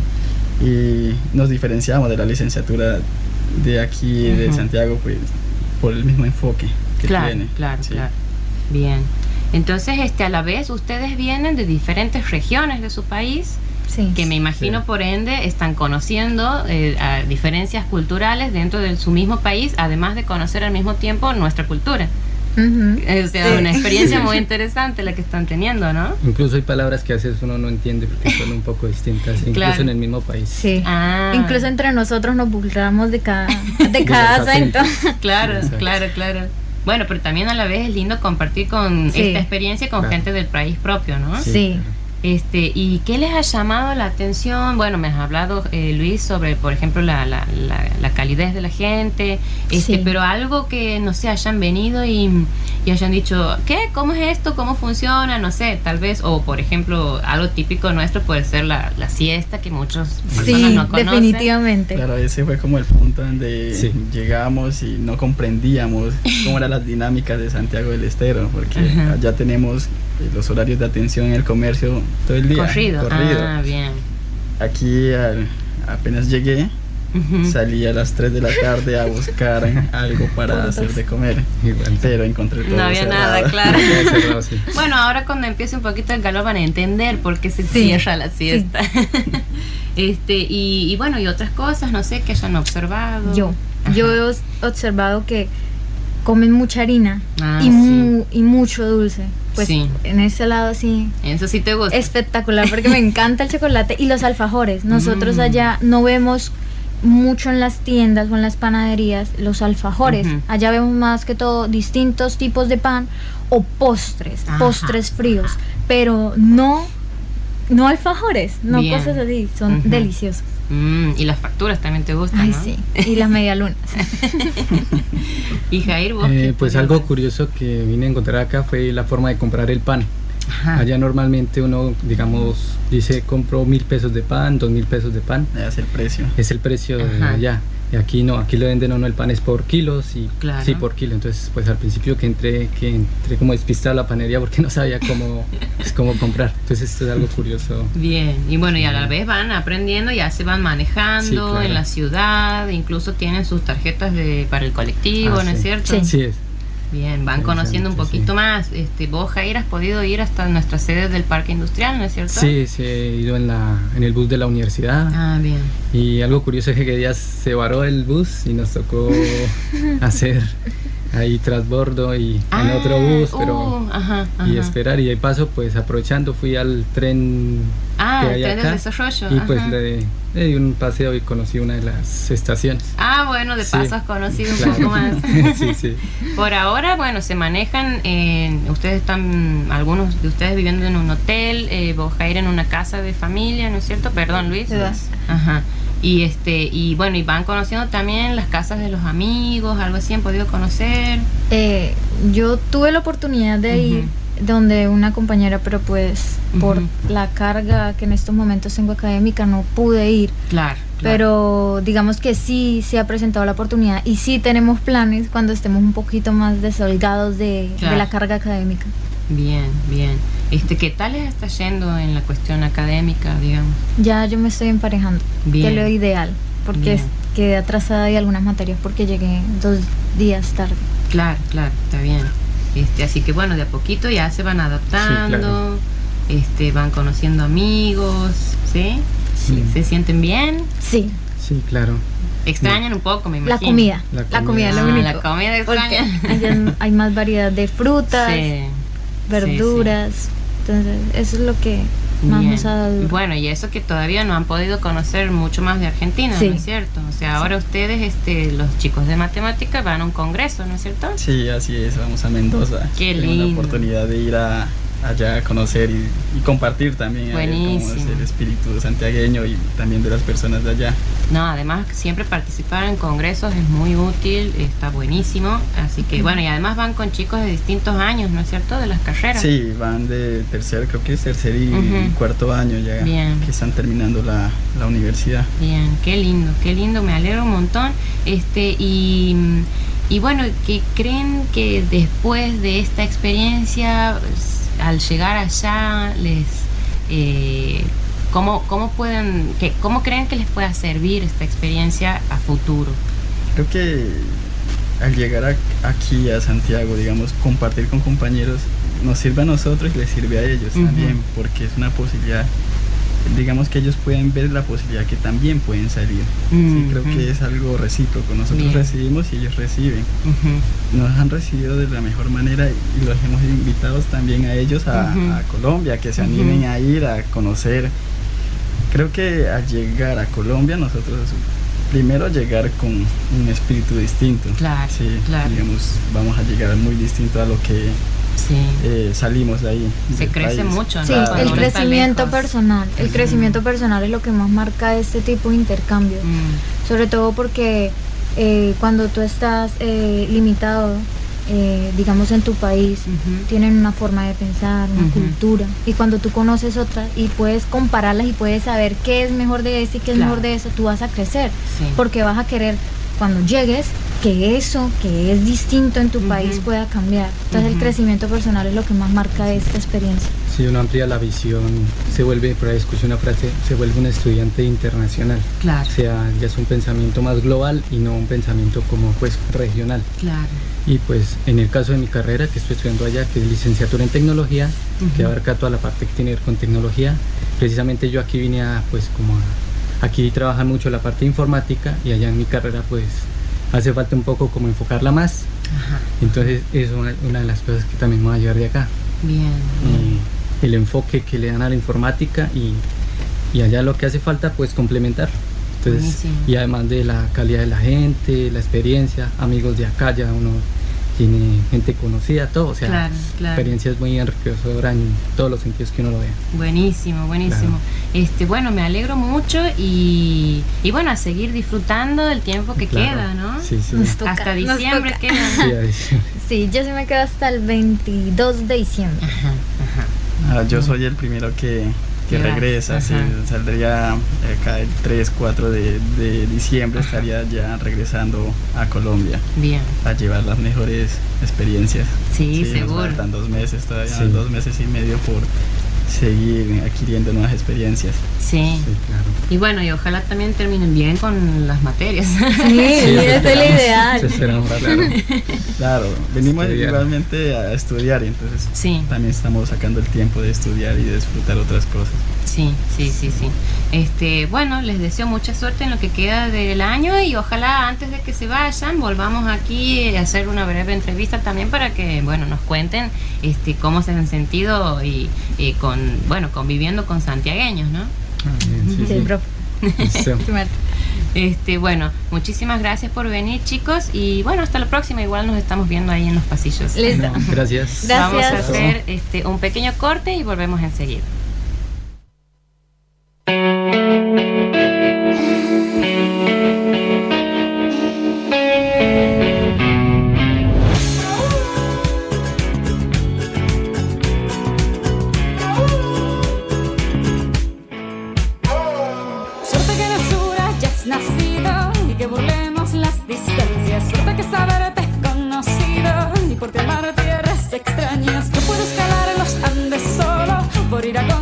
y nos diferenciamos de la licenciatura de aquí, uh-huh. de Santiago, pues por el mismo enfoque que claro, tiene. Claro, sí. claro. Bien. Entonces, este, a la vez, ustedes vienen de diferentes regiones de su país, sí, que me imagino sí. por ende están conociendo eh, a diferencias culturales dentro de su mismo país, además de conocer al mismo tiempo nuestra cultura. Uh-huh. O sea, sí. una experiencia sí. muy interesante la que están teniendo, ¿no? Incluso hay palabras que a veces uno no entiende porque son un poco distintas, incluso claro. en el mismo país. Sí. Ah. Incluso entre nosotros nos burlamos de cada, de cada acento. Claro, sí, claro, claro. Bueno, pero también a la vez es lindo compartir con sí. esta experiencia con claro. gente del país propio, ¿no? Sí. sí. Este, ¿y qué les ha llamado la atención? Bueno, me has hablado, eh, Luis, sobre, por ejemplo, la, la, la, la calidez de la gente, este, sí. pero algo que, no sé, hayan venido y, y hayan dicho, ¿qué? ¿Cómo es esto? ¿Cómo funciona? No sé, tal vez, o por ejemplo, algo típico nuestro puede ser la, la siesta, que muchas personas sí, no conocen. Definitivamente. Claro, ese fue como el punto donde sí. llegamos y no comprendíamos cómo eran las dinámicas de Santiago del Estero, porque uh-huh. allá tenemos los horarios de atención en el comercio todo el día. Corrido. corrido. Ah, bien. Aquí al, apenas llegué, uh-huh. salí a las tres de la tarde a buscar algo para hacer de comer, pero encontré todo no había cerrado. Nada, claro. cerrado, sí. Bueno, ahora cuando empiece un poquito el calor van a entender por qué se sí. cierra la siesta. Sí. este y, y bueno, y otras cosas, no sé, que hayan observado. Yo, Ajá. yo he observado que comen mucha harina ah, sí. y, mu, y mucho dulce. Pues sí. en ese lado sí. Eso sí te gusta. Espectacular, porque me encanta el chocolate y los alfajores. Nosotros mm. allá no vemos mucho en las tiendas o en las panaderías los alfajores. Uh-huh. Allá vemos más que todo distintos tipos de pan o postres, Ajá. postres fríos, pero no no alfajores, no Bien. Cosas así, son uh-huh. deliciosos. Mm, y las facturas también te gustan, Ay, ¿no? sí, y las medialunas. Y Jair, ¿vos eh, pues algo ver? curioso que vine a encontrar acá fue la forma de comprar el pan. Ajá. Allá normalmente uno, digamos, dice compro mil pesos de pan, dos mil pesos de pan. Es el precio. Es el precio de allá. Y aquí no, aquí lo venden uno el pan es por kilos y claro. sí por kilo. Entonces, pues al principio que entré, que entré como despistado a la panería porque no sabía cómo, pues, cómo comprar. Entonces esto es algo curioso. Bien, y bueno, y a la vez van aprendiendo, ya se van manejando sí, claro. en la ciudad, incluso tienen sus tarjetas de para el colectivo, ah, ¿no sí. es cierto? Sí, sí es. Bien, van conociendo un poquito sí. más. Este, vos, Jair, has podido ir hasta nuestra sede del Parque Industrial, ¿no es cierto? Sí, sí, he ido en, la, en el bus de la universidad. Ah, bien. Y algo curioso es que ya se varó el bus y nos tocó hacer ahí transbordo y ah, en otro bus, pero uh, ajá, ajá. y esperar. Y de paso, pues aprovechando, fui al tren ah, que hay el tren acá, del desarrollo. y ajá. pues le, le di un paseo y conocí una de las estaciones. Ah, bueno, de paso sí, has conocido claro. un poco más. sí, sí. Por ahora, bueno, se manejan, en, ustedes están, algunos de ustedes viviendo en un hotel, eh, vos, Jair, en una casa de familia, ¿no es cierto? Perdón, Luis. Sí. Ajá. Y este y bueno, y van conociendo también las casas de los amigos, algo así, han podido conocer. Eh, yo tuve la oportunidad de uh-huh. ir donde una compañera, pero pues uh-huh. por la carga que en estos momentos tengo académica no pude ir. Claro. Pero digamos que sí se ha presentado la oportunidad y sí tenemos planes cuando estemos un poquito más desholgados de, claro. de la carga académica. Bien, bien. Este, ¿qué tal les está yendo en la cuestión académica, digamos? Ya yo me estoy emparejando, bien. Que es lo ideal, porque es, quedé atrasada de algunas materias porque llegué dos días tarde. Claro, claro, está bien. Este, así que bueno, de a poquito ya se van adaptando, sí, claro. este, van conociendo amigos, ¿sí? Sí. ¿Se sienten bien? Sí. Sí, claro. Extrañan un poco, me imagino. La comida. La comida, la comida es lo ah, único. La comida extraña. Allá hay más variedad de frutas, sí, verduras. Sí, sí. Entonces, eso es lo que más mesada dura. Bueno, y eso que todavía no han podido conocer mucho más de Argentina, sí. ¿no es cierto? O sea, ahora sí. ustedes, este, los chicos de matemáticas, van a un congreso, ¿no es cierto? Sí, así es, vamos a Mendoza. Qué lindo. Tengo la oportunidad de ir a allá a conocer y, y compartir también Buenísimo. Cómo es el espíritu santiagueño y también de las personas de allá. No, además siempre participar en congresos es muy útil, está buenísimo, así que bueno, y además van con chicos de distintos años, ¿no es cierto?, de las carreras. Sí, van de tercer, creo que es tercer y uh-huh. cuarto año ya, Bien. que están terminando la, la universidad. Bien, qué lindo, qué lindo, me alegro un montón. Este, y, y bueno, ¿qué creen que después de esta experiencia, al llegar allá, les eh, ¿cómo, cómo pueden, que, cómo creen que les pueda servir esta experiencia a futuro? Creo que al llegar a, aquí a Santiago, digamos, compartir con compañeros nos sirve a nosotros y les sirve a ellos uh-huh. también, porque es una posibilidad, digamos que ellos pueden ver la posibilidad que también pueden salir. Uh-huh. Sí, creo que es algo recíproco, nosotros Bien. recibimos y ellos reciben. Uh-huh. Nos han recibido de la mejor manera y los hemos invitado también a ellos a, uh-huh. a Colombia, que se animen uh-huh. a ir a conocer. Creo que al llegar a Colombia nosotros primero llegar con un espíritu distinto. Claro, sí, claro. Digamos, vamos a llegar muy distinto a lo que Sí. Eh, salimos de ahí. Se crece país. mucho, ¿no? Sí, claro. el crecimiento personal. El uh-huh. crecimiento personal es lo que más marca este tipo de intercambio. Uh-huh. Sobre todo porque eh, cuando tú estás eh, limitado, eh, digamos en tu país, uh-huh. tienen una forma de pensar, una uh-huh. cultura. Y cuando tú conoces otra y puedes compararlas y puedes saber qué es mejor de este y qué es claro. mejor de eso, tú vas a crecer. Sí. Porque vas a querer, cuando llegues, que eso que es distinto en tu uh-huh. país pueda cambiar. Entonces uh-huh. el crecimiento personal es lo que más marca esta experiencia. Si uno amplía la visión, se vuelve, por ahí escuché una frase, se vuelve un estudiante internacional. Claro. O sea, ya es un pensamiento más global y no un pensamiento como pues regional. Claro. Y pues en el caso de mi carrera, que estoy estudiando allá, que es licenciatura en tecnología, uh-huh. que abarca toda la parte que tiene que ver con tecnología, precisamente yo aquí vine a, pues como a, aquí trabajan mucho la parte de informática y allá en mi carrera pues hace falta un poco como enfocarla más. Ajá. Entonces es una, una de las cosas que también me va a llevar de acá. Bien. Eh, el enfoque que le dan a la informática y, y allá lo que hace falta pues complementar. Entonces, Buenísimo. Y además de la calidad de la gente, la experiencia, amigos de acá, ya uno tiene gente conocida, todo, o sea, claro, claro. experiencia es muy enriquecedora en todos los sentidos que uno lo vea. Buenísimo, buenísimo. Claro. Este, bueno, me alegro mucho y, y bueno, a seguir disfrutando del tiempo que claro. queda, ¿no? Sí, sí. Nos toca, hasta diciembre queda. Sí, sí, yo sí me quedo hasta el veintidós de diciembre. Ajá, ajá. Ah, yo soy el primero que que regresa, sí, saldría acá el tres, cuatro de, de diciembre, ajá. estaría ya regresando a Colombia. Bien. A llevar las mejores experiencias. Sí, sí, seguro. Nos faltan dos meses todavía, sí. dos meses y medio por seguir adquiriendo nuevas experiencias. Sí. Sí, claro. Y bueno, y ojalá también terminen bien con las materias. Sí, sí, ese es el ideal. Claro, claro. Venimos estudiar. igualmente a estudiar y entonces sí. también estamos sacando el tiempo de estudiar y de disfrutar otras cosas. Sí, sí, sí, sí. Este, bueno, les deseo mucha suerte en lo que queda del año y ojalá antes de que se vayan volvamos aquí a hacer una breve entrevista también para que, bueno, nos cuenten este cómo se han sentido y, y con, bueno, conviviendo con santiagueños, ¿no? Ah, bien, sí, sí, sí. profe. Este, bueno, muchísimas gracias por venir, chicos, y bueno, hasta la próxima. Igual nos estamos viendo ahí en los pasillos. Listo. No, gracias. Vamos a hacer este un pequeño corte y volvemos enseguida. Extrañas, no puedo escalar en los Andes solo por ir a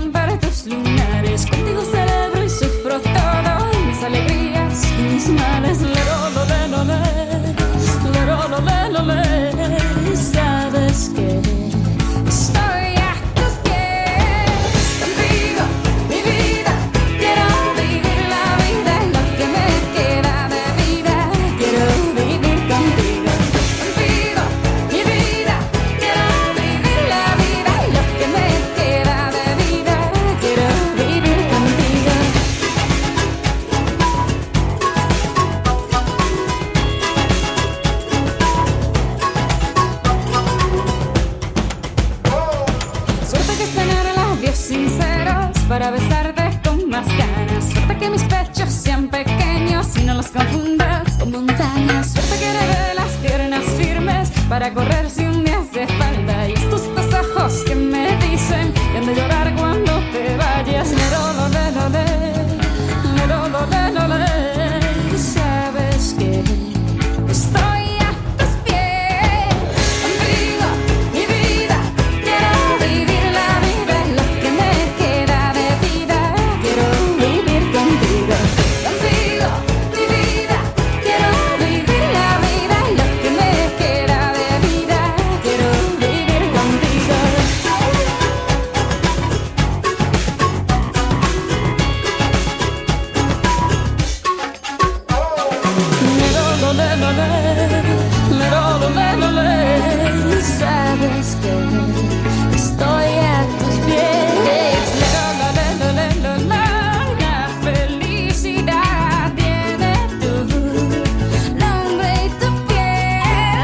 montañas. Suerte que heredé las piernas firmes para correr si un día hace falta. Y estos dos ojos que me dicen que han de llorar cuando te vayas. Nerololelole, nerololelole. Sabes que estoy a tus pies. Contigo, mi vida, quiero vivir la vida. Lo que me queda de vida, quiero vivir contigo. Contigo, mi vida, quiero vivir la vida. Lo que me queda de vida, quiero vivir contigo. Sabes que estoy a tus pies. La felicidad tiene tu nombre y tu piel.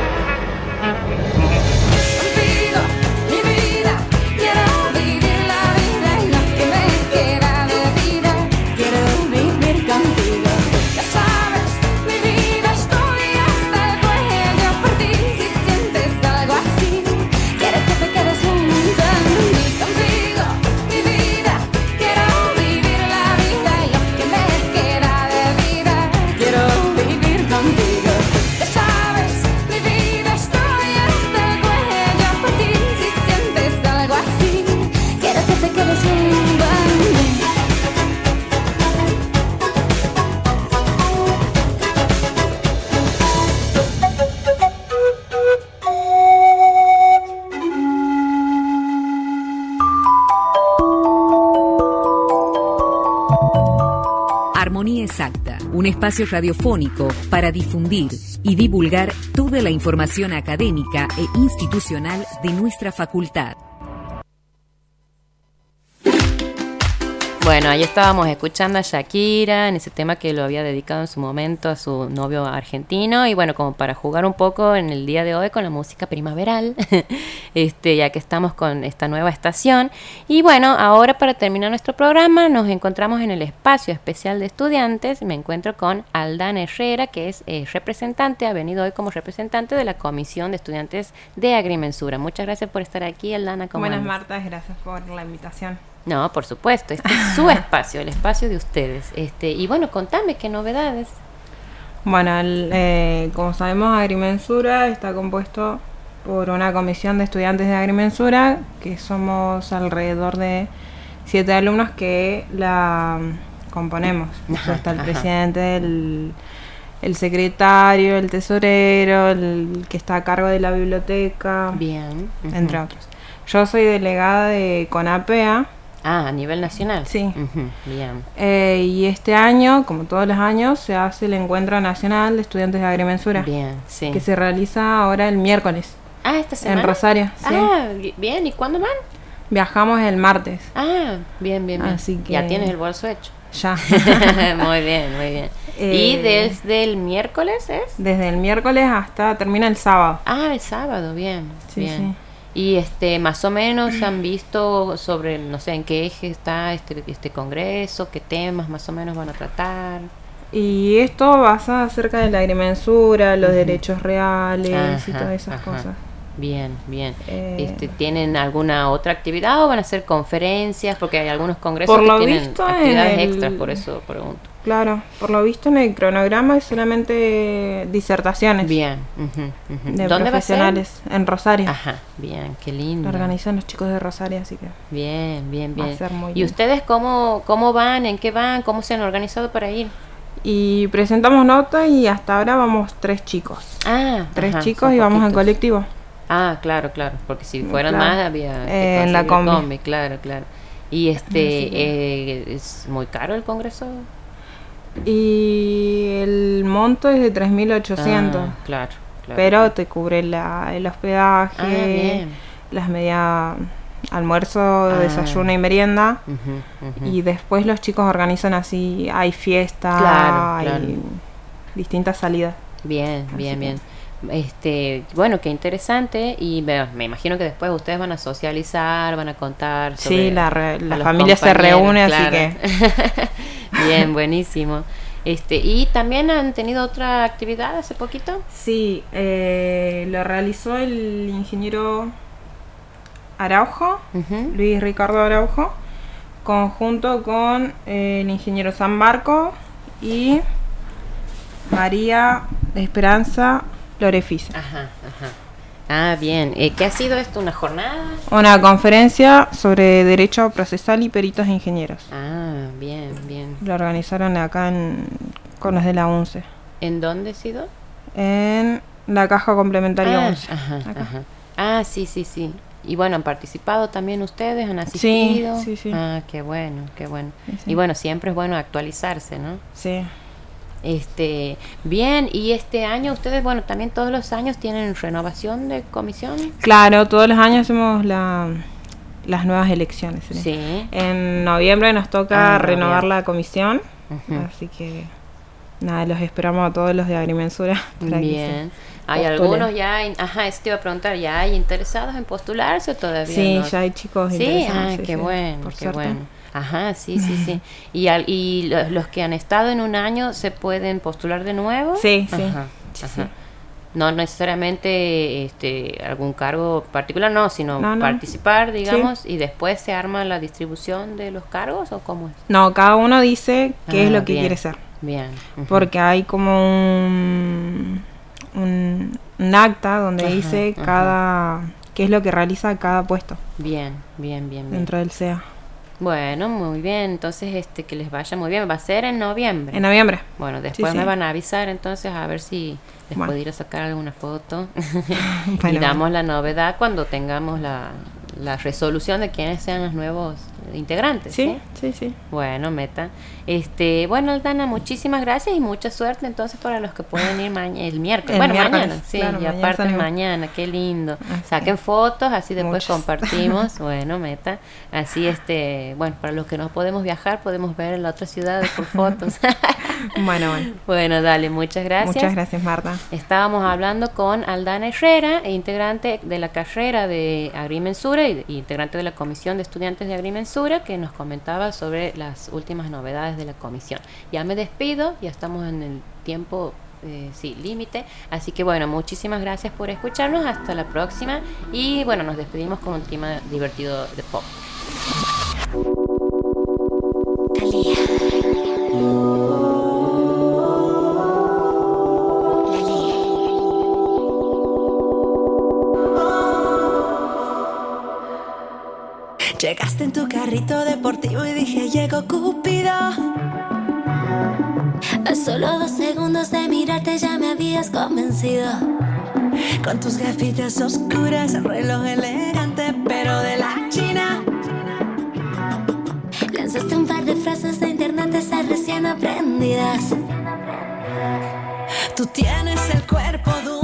Contigo, mi vida, quiero vivir la vida. Y lo que me queda de vida, quiero vivir contigo. Ya sabes, mi vida, estoy hasta el cuello por ti. Si sientes algo así, quiero que te quedes junto a mí. Contigo, mi vida, quiero vivir la vida. Y lo que me queda de vida, quiero vivir contigo. Ya sabes, mi vida, estoy hasta el cuello por ti. Si sientes algo así, quiero que te quedes junto a mí. Armonía Exacta, un espacio radiofónico para difundir y divulgar toda la información académica e institucional de nuestra facultad. Bueno, ahí estábamos escuchando a Shakira en ese tema que lo había dedicado en su momento a su novio argentino. Y bueno, como para jugar un poco en el día de hoy con la música primaveral, este, ya que estamos con esta nueva estación. Y bueno, ahora para terminar nuestro programa nos encontramos en el espacio especial de estudiantes. Me encuentro con Aldana Herrera, que es eh, representante, ha venido hoy como representante de la Comisión de Estudiantes de Agrimensura. Muchas gracias por estar aquí, Aldana. ¿Cómo Buenas, andas? Marta, gracias por la invitación. No, por supuesto, este es su espacio, el espacio de ustedes. Este, y bueno, contame qué novedades. Bueno, el, eh, como sabemos, Agrimensura está compuesto por una comisión de estudiantes de Agrimensura, que somos alrededor de siete alumnos que la componemos. Ajá, Está el ajá. presidente, el, el secretario, el tesorero, el que está a cargo de la biblioteca, Bien. Ujú. entre otros. Yo soy delegada de CONAPEA. Ah, a nivel nacional. Sí. Ujú, bien. Eh, y este año, como todos los años, se hace el Encuentro Nacional de Estudiantes de Agrimensura. Bien, sí. Que se realiza ahora el miércoles. Ah, esta semana. En Rosario, sí. Ah, bi- bien. ¿Y cuándo van? Viajamos el martes. Ah, bien, bien, bien. Así que- Ya tienes el bolso hecho. Ya. Muy bien, muy bien. Eh, ¿Y desde el miércoles es? Desde el miércoles hasta termina el sábado. Ah, el sábado, bien. Sí, bien. sí. Y este, más o menos han visto sobre, no sé, en qué eje está este, este congreso, qué temas más o menos van a tratar. Y esto basa acerca de la agrimensura, los Ujú. derechos reales y Ajá, todas esas ajá. cosas. Bien, bien. Eh, Este, ¿tienen alguna otra actividad o van a hacer conferencias? Porque hay algunos congresos Por que lo tienen visto, en actividades el- extras, por eso pregunto. Claro, por lo visto en el cronograma es solamente disertaciones. Bien. Ujú, ujú. De ¿Dónde va a ser? profesionales, en Rosario. Ajá, bien, qué lindo. Lo organizan los chicos de Rosario, así que Bien, bien, va a bien. ser muy ¿Y bien. ustedes cómo, cómo van? ¿En qué van? ¿Cómo se han organizado para ir? Y presentamos nota y hasta ahora vamos tres chicos. Ah, Tres ajá, chicos son y vamos en poquitos. colectivo. Ah, claro, claro, porque si fueran Claro. más había que Eh, en la conseguir combi. claro, claro. Y este, Así eh, ¿es muy caro el congreso? Y el monto es de tres mil ochocientos. Ah, claro, claro. Pero te cubre la, el hospedaje, Ah, bien. las medias, almuerzo, Ah. desayuno y merienda. Ujú, ujú. Y después los chicos organizan así, hay fiesta, Claro, hay claro. distintas salidas. Bien, Así bien, que- bien. Este, bueno, qué interesante. Y me, me imagino que después ustedes van a socializar, van a contar sobre Sí, la, re- a la los familia se compañeros, reúne, claro. así que Bien, buenísimo. Este, ¿y también han tenido otra actividad hace poquito? Sí, eh, lo realizó el ingeniero Araujo, uh-huh. Luis Ricardo Araujo, conjunto con eh, el ingeniero San Marco y María Esperanza Lorefice. Ajá, ajá. Ah, bien. Eh, ¿Qué ha sido esto? ¿Una jornada? Una conferencia sobre Derecho Procesal y Peritos e Ingenieros. Ah, bien, bien. Lo organizaron acá en, con los de la UNCE. ¿En dónde ha sido? En la Caja Complementaria ah, UNCE. Ajá, ajá. Ah, sí, sí, sí. Y bueno, ¿han participado también ustedes? ¿Han asistido? Sí, sí, sí. Ah, qué bueno, qué bueno. Sí, sí. Y bueno, siempre es bueno actualizarse, ¿no? Sí. Este, bien, y este año ustedes, bueno, también todos los años tienen renovación de comisión. Claro, todos los años hacemos la, las nuevas elecciones. ¿sí? Sí. En noviembre nos toca ah, renovar bien. la comisión, uh-huh. así que nada, los esperamos a todos los de Agrimensura. Para bien. Hay algunos ya, ajá, eso te iba a preguntar, ¿ya hay interesados en postularse o todavía sí, no? ya hay chicos sí, interesados. Ah, sí, qué sí, bueno, por qué suerte. bueno. Ajá, sí, sí, sí. ¿Y, al, y los, los que han estado en un año se pueden postular de nuevo? Sí, sí. Ajá, sí, ajá. sí. No necesariamente este algún cargo particular, no, sino no, no. participar, digamos, sí. y después se arma la distribución de los cargos, ¿o cómo es? No, cada uno dice qué ah, es lo que bien, quiere ser. Bien. Uh-huh. Porque hay como un, un, un acta donde ajá, dice ajá. cada qué es lo que realiza cada puesto. Bien, bien, bien, bien. Dentro del C E A. Bueno, muy bien, entonces este que les vaya muy bien, va a ser en noviembre. En noviembre. Bueno, después sí, me sí. van a avisar entonces a ver si les bueno. puedo ir a sacar alguna foto bueno, y damos bueno. la novedad cuando tengamos la, la resolución de quiénes sean los nuevos integrantes. Sí, sí, sí. sí. Bueno, Meta. Este, bueno, Aldana, muchísimas gracias y mucha suerte entonces para los que pueden ir mañana, el miércoles. El bueno, miércoles, mañana, sí, claro, y mañana aparte salimos. mañana, qué lindo. Así. Saquen fotos, así después Muchas. compartimos. Bueno, Meta. Así, este, bueno, para los que no podemos viajar, podemos ver en la otra ciudad por fotos. bueno, bueno. Bueno, dale, muchas gracias. Muchas gracias, Marta. Estábamos hablando con Aldana Herrera, integrante de la carrera de Agrimensura y integrante de la Comisión de Estudiantes de Agrimensura, que nos comentaba sobre las últimas novedades de la comisión. Ya me despido, ya estamos en el tiempo eh, sí, límite, así que bueno, muchísimas gracias por escucharnos, hasta la próxima y bueno, nos despedimos con un tema divertido de pop. Talía. Llegaste en tu carrito deportivo y dije llegó Cupido. A solo dos segundos de mirarte ya me habías convencido. Con tus gafitas oscuras, el reloj elegante pero de la China. Lanzaste un par de frases de internet de esas recién aprendidas. Tú tienes el cuerpo duro.